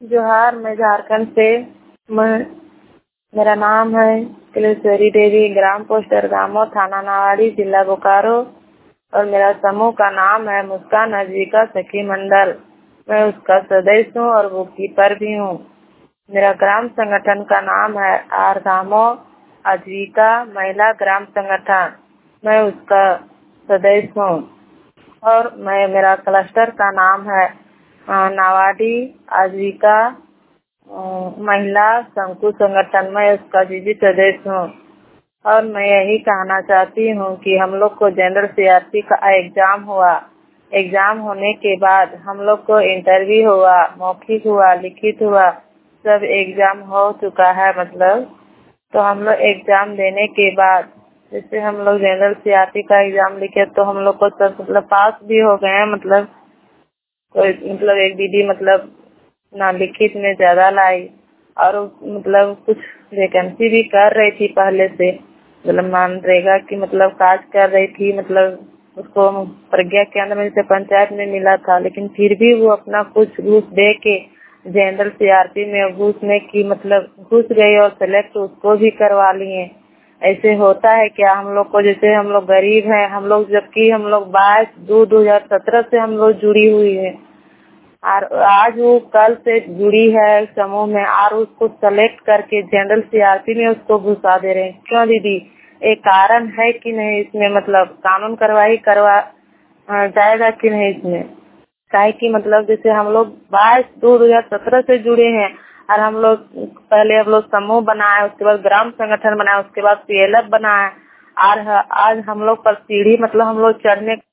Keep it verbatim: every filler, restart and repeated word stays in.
जोहार, मैं झारखंड से मैं मेरा नाम है कलेश्वरी देवी, ग्राम पोस्ट अरगामो, थाना नावाड़ी, जिला बोकारो और मेरा समूह का नाम है मुस्कान आजीविका सखी मंडल। मैं उसका सदस्य हूँ और बुक कीपर भी हूँ। मेरा ग्राम संगठन का नाम है अरगामो आजीविका महिला ग्राम संगठन। मैं उसका सदस्य हूँ और मैं मेरा क्लस्टर का नाम है नावाड़ी आजीविका महिला शंकु संगठन में उसका जीजी सदस्य हूँ। और मैं यही कहना चाहती हूँ कि हम लोग को जनरल सीआरपी का एग्जाम हुआ। एग्जाम होने के बाद हम लोग को इंटरव्यू हुआ, मौखिक हुआ, लिखित हुआ, सब एग्जाम हो चुका है। मतलब तो हम लोग एग्जाम देने के बाद जैसे हम लोग जनरल सीआरपी का एग्जाम लिखे तो हम लोग को सब मतलब पास भी हो गए हैं। मतलब कोई मतलब एक दीदी मतलब ना लिखित में ज्यादा लाई और मतलब कुछ वैकेंसी भी कर रही थी पहले से, मतलब मनरेगा की मतलब काज कर रही थी। मतलब उसको प्रज्ञा केंद्र में जैसे पंचायत में मिला था, लेकिन फिर भी वो अपना कुछ घूस दे के जनरल सीआरपी में घुसने की मतलब घुस गई और सेलेक्ट उसको भी करवा लिए। ऐसे होता है क्या? हम लोग को जैसे हम लोग गरीब हैं, हम लोग जबकि हम लोग बाईस दो दो हजार सत्रह से हम लोग जुड़ी हुई है और आज वो कल से जुड़ी है समूह में और उसको सेलेक्ट करके जनरल सीआरपी में उसको घुसा दे रहे हैं। क्यों दीदी? एक कारण है कि नहीं इसमें? मतलब कानून कार्रवाई करवा जाएगा कि नहीं इसमें? काहे कि मतलब जैसे हम लोग बाईस दो दो हजार सत्रह से जुड़े हैं और हम लोग पहले हम लोग समूह बनाए, उसके बाद ग्राम संगठन बनाए, उसके बाद पीएलएफ बनाए और आज हम लोग पर सीढ़ी मतलब हम लोग चढ़ने